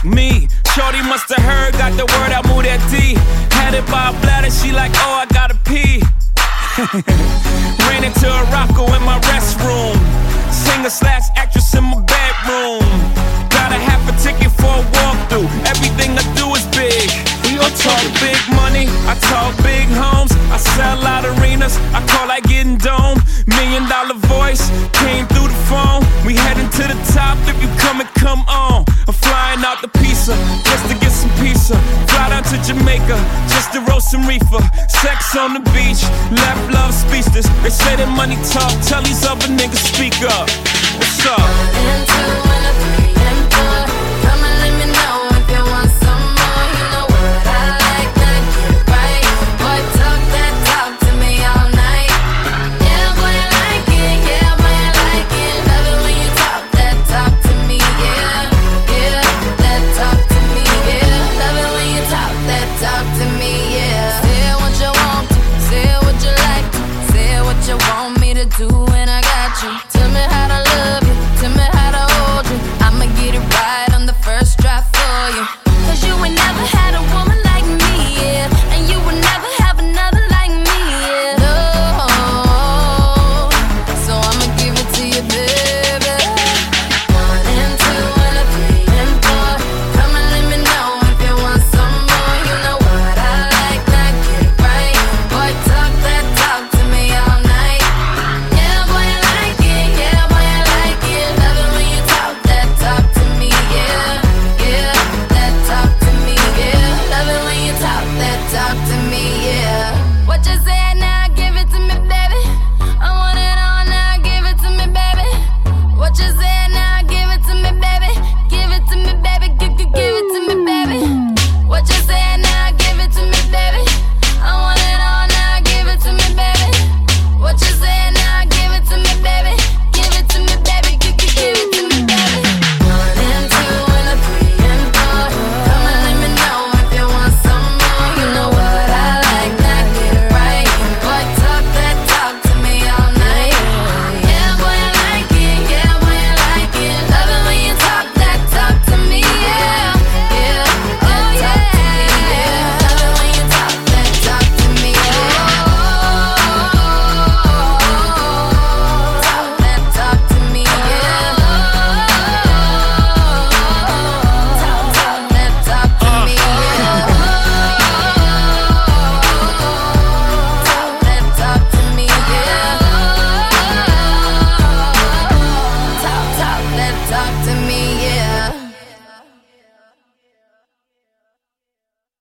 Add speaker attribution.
Speaker 1: Me, shorty must have heard, got the word, I moved that D. Had it by a bladder, she like, oh, I gotta pee. Ran into a Rocco in my restroom. Singer/actress in my bedroom. Got a half a ticket for a walkthrough. Everything I do is big. I talk big money, I talk big homes. I sell out arenas, I call that getting dome. $1 million voice came through the phone. We heading to the top, if you come and come on. I'm flying out the pizza, just to get some pizza. Fly down to Jamaica, just to roast some reefer. Sex on the beach, left love speechless. They say that money talk, tell these other niggas speak up. What's up?
Speaker 2: 1 and 2 and a 3